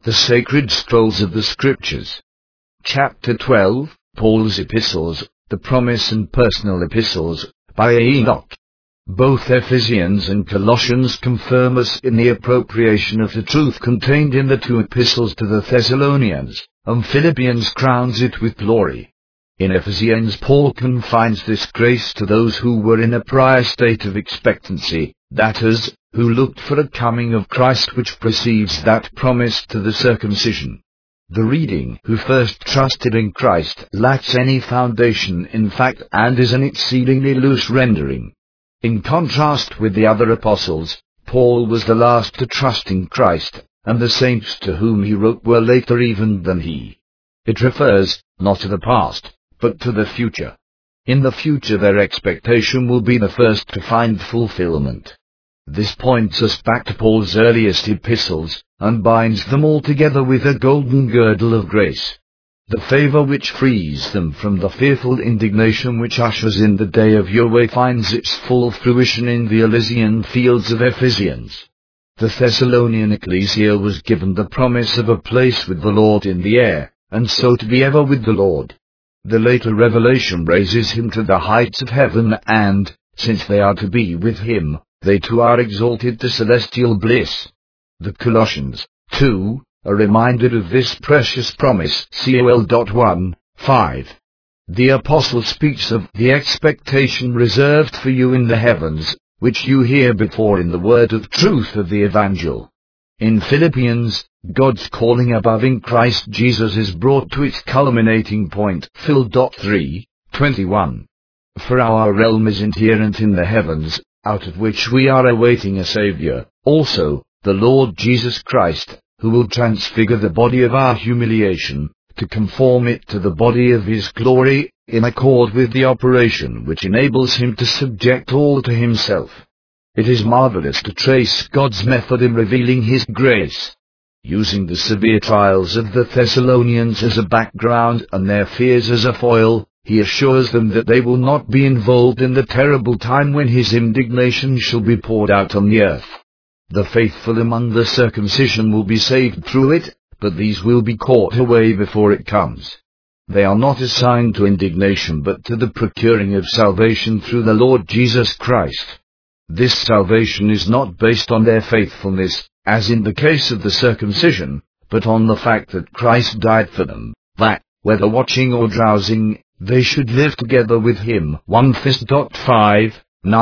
The Sacred Scrolls of the Scriptures. Chapter 12, Paul's Epistles, the Promise and Personal Epistles, by Enoch. Both Ephesians and Colossians confirm us in the appropriation of the truth contained in the two epistles to the Thessalonians, and Philippians crowns it with glory. In Ephesians, Paul confines this grace to those who were in a prior state of expectancy, that is, who looked for a coming of Christ which precedes that promise to the circumcision. The reading, who first trusted in Christ, lacks any foundation in fact and is an exceedingly loose rendering. In contrast with the other apostles, Paul was the last to trust in Christ, and the saints to whom he wrote were later even than he. It refers, not to the past, but to the future. In the future their expectation will be the first to find fulfillment. This points us back to Paul's earliest epistles, and binds them all together with a golden girdle of grace. The favor which frees them from the fearful indignation which ushers in the day of Yahweh finds its full fruition in the Elysian fields of Ephesians. The Thessalonian ecclesia was given the promise of a place with the Lord in the air, and so to be ever with the Lord. The later revelation raises him to the heights of heaven and, since they are to be with him, they too are exalted to celestial bliss. The Colossians, too, are reminded of this precious promise, Col. 1:5. The apostle speaks of the expectation reserved for you in the heavens, which you hear before in the word of truth of the Evangel. In Philippians, God's calling above in Christ Jesus is brought to its culminating point, Phil. 3:21. For our realm is inherent in the heavens, out of which we are awaiting a Saviour, also, the Lord Jesus Christ, who will transfigure the body of our humiliation, to conform it to the body of his glory, in accord with the operation which enables him to subject all to himself. It is marvelous to trace God's method in revealing his grace. Using the severe trials of the Thessalonians as a background and their fears as a foil, he assures them that they will not be involved in the terrible time when his indignation shall be poured out on the earth. The faithful among the circumcision will be saved through it, but these will be caught away before it comes. They are not assigned to indignation but to the procuring of salvation through the Lord Jesus Christ. This salvation is not based on their faithfulness, as in the case of the circumcision, but on the fact that Christ died for them, that, whether watching or drowsing, they should live together with him. 1 Thess. 5,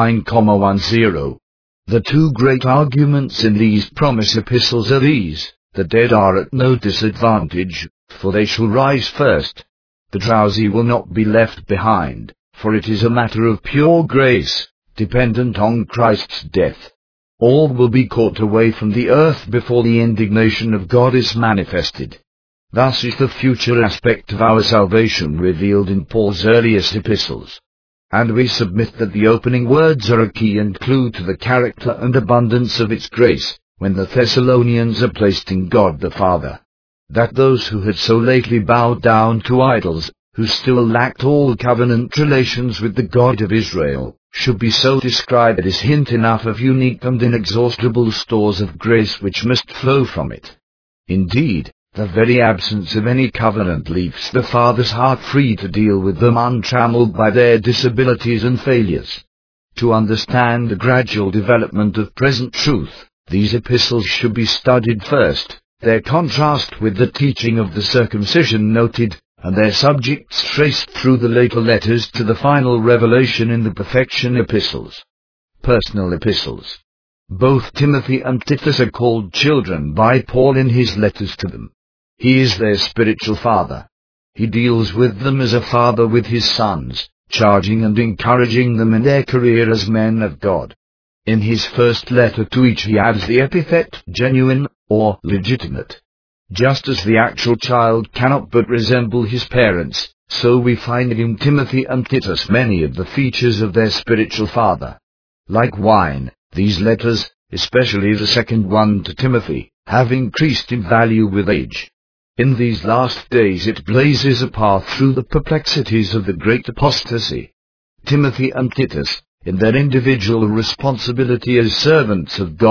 9,10. The two great arguments in these promise epistles are these: the dead are at no disadvantage, for they shall rise first. The drowsy will not be left behind, for it is a matter of pure grace, dependent on Christ's death. All will be caught away from the earth before the indignation of God is manifested. Thus is the future aspect of our salvation revealed in Paul's earliest epistles. And we submit that the opening words are a key and clue to the character and abundance of its grace, when the Thessalonians are placed in God the Father. That those who had so lately bowed down to idols, who still lacked all covenant relations with the God of Israel, should be so described is hint enough of unique and inexhaustible stores of grace which must flow from it. Indeed, the very absence of any covenant leaves the Father's heart free to deal with them untrammeled by their disabilities and failures. To understand the gradual development of present truth, these epistles should be studied first, their contrast with the teaching of the circumcision noted, and their subjects traced through the later letters to the final revelation in the perfection epistles. Personal epistles. Both Timothy and Titus are called children by Paul in his letters to them. He is their spiritual father. He deals with them as a father with his sons, charging and encouraging them in their career as men of God. In his first letter to each he adds the epithet genuine, or legitimate. Just as the actual child cannot but resemble his parents, so we find in Timothy and Titus many of the features of their spiritual father. Like wine, these letters, especially the second one to Timothy, have increased in value with age. In these last days it blazes a path through the perplexities of the great apostasy. Timothy and Titus, in their individual responsibility as servants of God,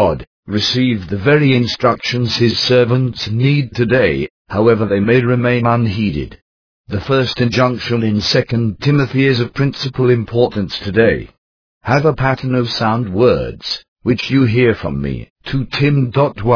received the very instructions his servants need today, however they may remain unheeded. The first injunction in 2 Timothy is of principal importance today. Have a pattern of sound words, which you hear from me, 2 Tim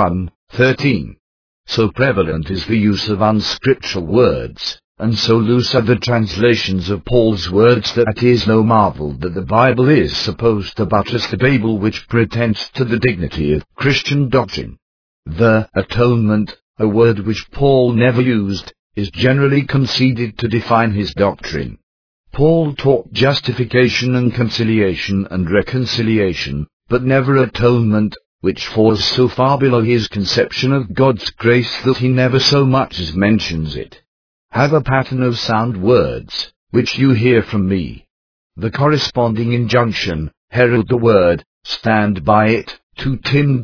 1:13. So prevalent is the use of unscriptural words, and so loose are the translations of Paul's words, that it is no marvel that the Bible is supposed to buttress the Babel which pretends to the dignity of Christian doctrine. The atonement, a word which Paul never used, is generally conceded to define his doctrine. Paul taught justification and conciliation and reconciliation, but never atonement, which falls so far below his conception of God's grace that he never so much as mentions it. Have a pattern of sound words, which you hear from me. The corresponding injunction, herald the word, stand by it, 2 Tim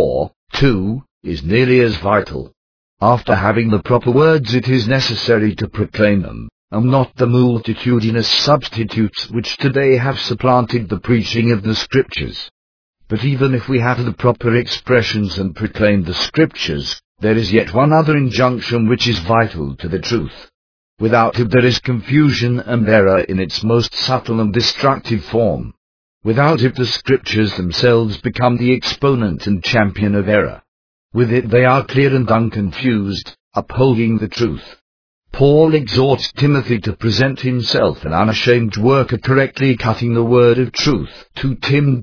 4:2, is nearly as vital. After having the proper words, it is necessary to proclaim them, and not the multitudinous substitutes which today have supplanted the preaching of the Scriptures. But even if we have the proper expressions and proclaim the Scriptures, there is yet one other injunction which is vital to the truth. Without it there is confusion and error in its most subtle and destructive form. Without it the Scriptures themselves become the exponent and champion of error. With it they are clear and unconfused, upholding the truth. Paul exhorts Timothy to present himself an unashamed worker, correctly cutting the word of truth, 2 Tim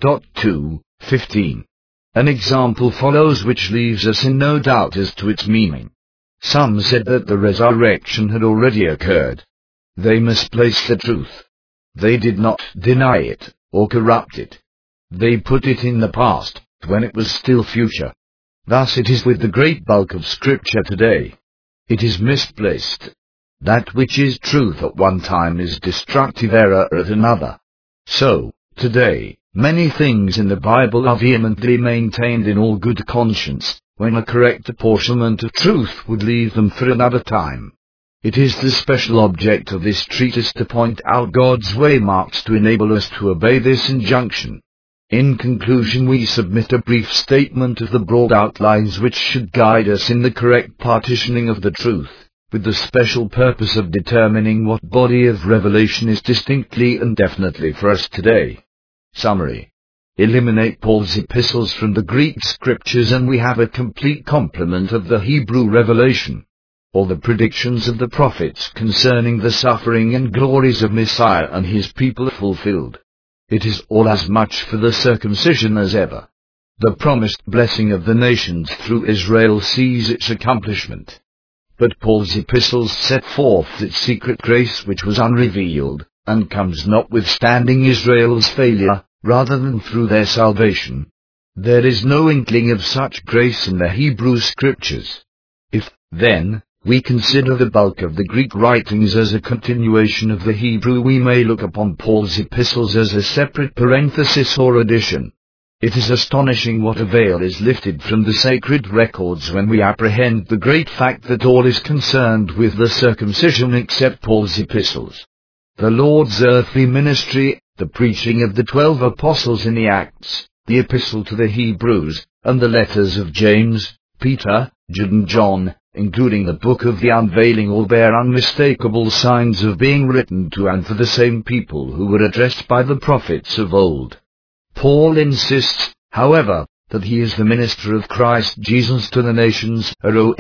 2:15. An example follows which leaves us in no doubt as to its meaning. Some said that the resurrection had already occurred. They misplaced the truth. They did not deny it, or corrupt it. They put it in the past, when it was still future. Thus it is with the great bulk of Scripture today. It is misplaced. That which is truth at one time is destructive error at another. So, today, many things in the Bible are vehemently maintained in all good conscience, when a correct apportionment of truth would leave them for another time. It is the special object of this treatise to point out God's waymarks to enable us to obey this injunction. In conclusion, we submit a brief statement of the broad outlines which should guide us in the correct partitioning of the truth, with the special purpose of determining what body of revelation is distinctly and definitely for us today. Summary. Eliminate Paul's epistles from the Greek Scriptures and we have a complete complement of the Hebrew revelation. All the predictions of the prophets concerning the suffering and glories of Messiah and his people are fulfilled. It is all as much for the circumcision as ever. The promised blessing of the nations through Israel sees its accomplishment. But Paul's epistles set forth its secret grace which was unrevealed, and comes notwithstanding Israel's failure, rather than through their salvation. There is no inkling of such grace in the Hebrew Scriptures. If, then, we consider the bulk of the Greek writings as a continuation of the Hebrew, we may look upon Paul's epistles as a separate parenthesis or addition. It is astonishing what a veil is lifted from the sacred records when we apprehend the great fact that all is concerned with the circumcision except Paul's epistles. The Lord's earthly ministry, the preaching of the 12 apostles in the Acts, the epistle to the Hebrews, and the letters of James, Peter, Jude and John, including the book of the unveiling, all bear unmistakable signs of being written to and for the same people who were addressed by the prophets of old. Paul insists, however, that he is the minister of Christ Jesus to the nations, Rom.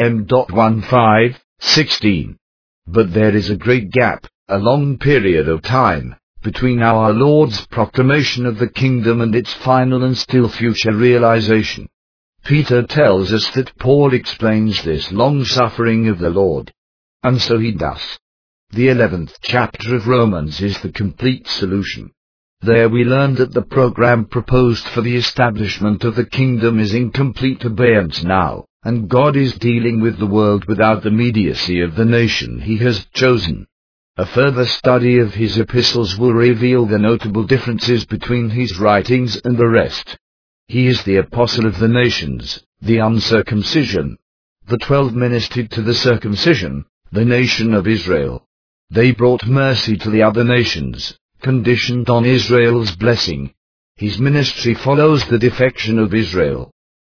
1:5-16. But there is a great gap, a long period of time, between our Lord's proclamation of the kingdom and its final and still future realization. Peter tells us that Paul explains this long-suffering of the Lord. And so he does. The 11th chapter of Romans is the complete solution. There we learn that the program proposed for the establishment of the kingdom is in complete abeyance now, and God is dealing with the world without the mediacy of the nation he has chosen. A further study of his epistles will reveal the notable differences between his writings and the rest. He is the apostle of the nations, the uncircumcision. The 12 ministered to the circumcision, the nation of Israel. They brought mercy to the other nations, conditioned on Israel's blessing. His ministry follows the defection of Israel.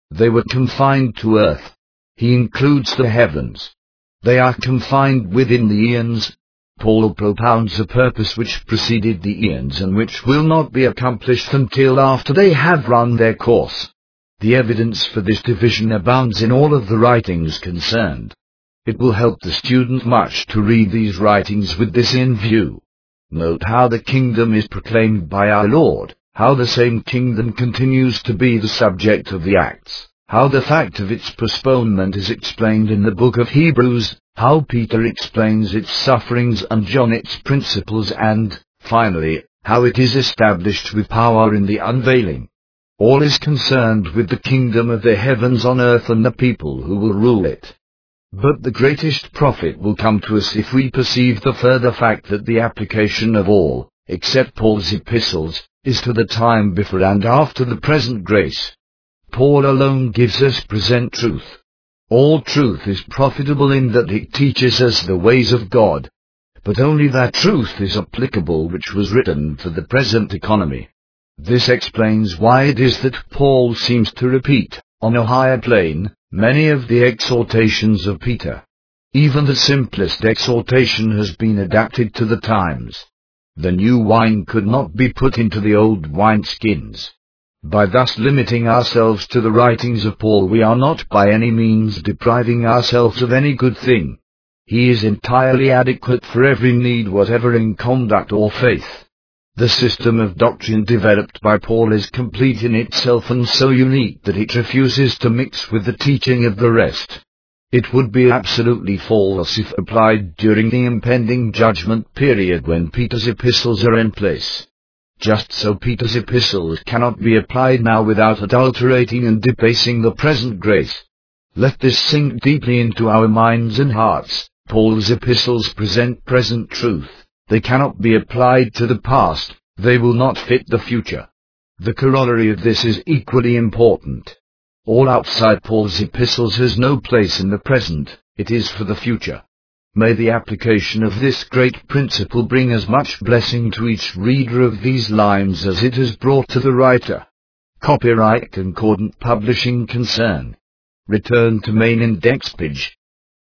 They were confined to earth. He includes the heavens. They are confined within the eons. Paul propounds a purpose which preceded the eons and which will not be accomplished until after they have run their course. The evidence for this division abounds in all of the writings concerned. It will help the student much to read these writings with this in view. Note how the kingdom is proclaimed by our Lord, how the same kingdom continues to be the subject of the Acts, how the fact of its postponement is explained in the book of Hebrews, how Peter explains its sufferings and John its principles, and, finally, how it is established with power in the unveiling. All is concerned with the kingdom of the heavens on earth and the people who will rule it. But the greatest profit will come to us if we perceive the further fact that the application of all, except Paul's epistles, is to the time before and after the present grace. Paul alone gives us present truth. All truth is profitable in that it teaches us the ways of God. But only that truth is applicable which was written for the present economy. This explains why it is that Paul seems to repeat, on a higher plane, many of the exhortations of Peter. Even the simplest exhortation has been adapted to the times. The new wine could not be put into the old wineskins. By thus limiting ourselves to the writings of Paul, we are not by any means depriving ourselves of any good thing. He is entirely adequate for every need, whatever in conduct or faith. The system of doctrine developed by Paul is complete in itself and so unique that it refuses to mix with the teaching of the rest. It would be absolutely false if applied during the impending judgment period when Peter's epistles are in place. Just so Peter's epistles cannot be applied now without adulterating and debasing the present grace. Let this sink deeply into our minds and hearts. Paul's epistles present present truth. They cannot be applied to the past. They will not fit the future. The corollary of this is equally important. All outside Paul's epistles has no place in the present. It is for the future. May the application of this great principle bring as much blessing to each reader of these lines as it has brought to the writer. Copyright Concordant Publishing Concern. Return to main index page.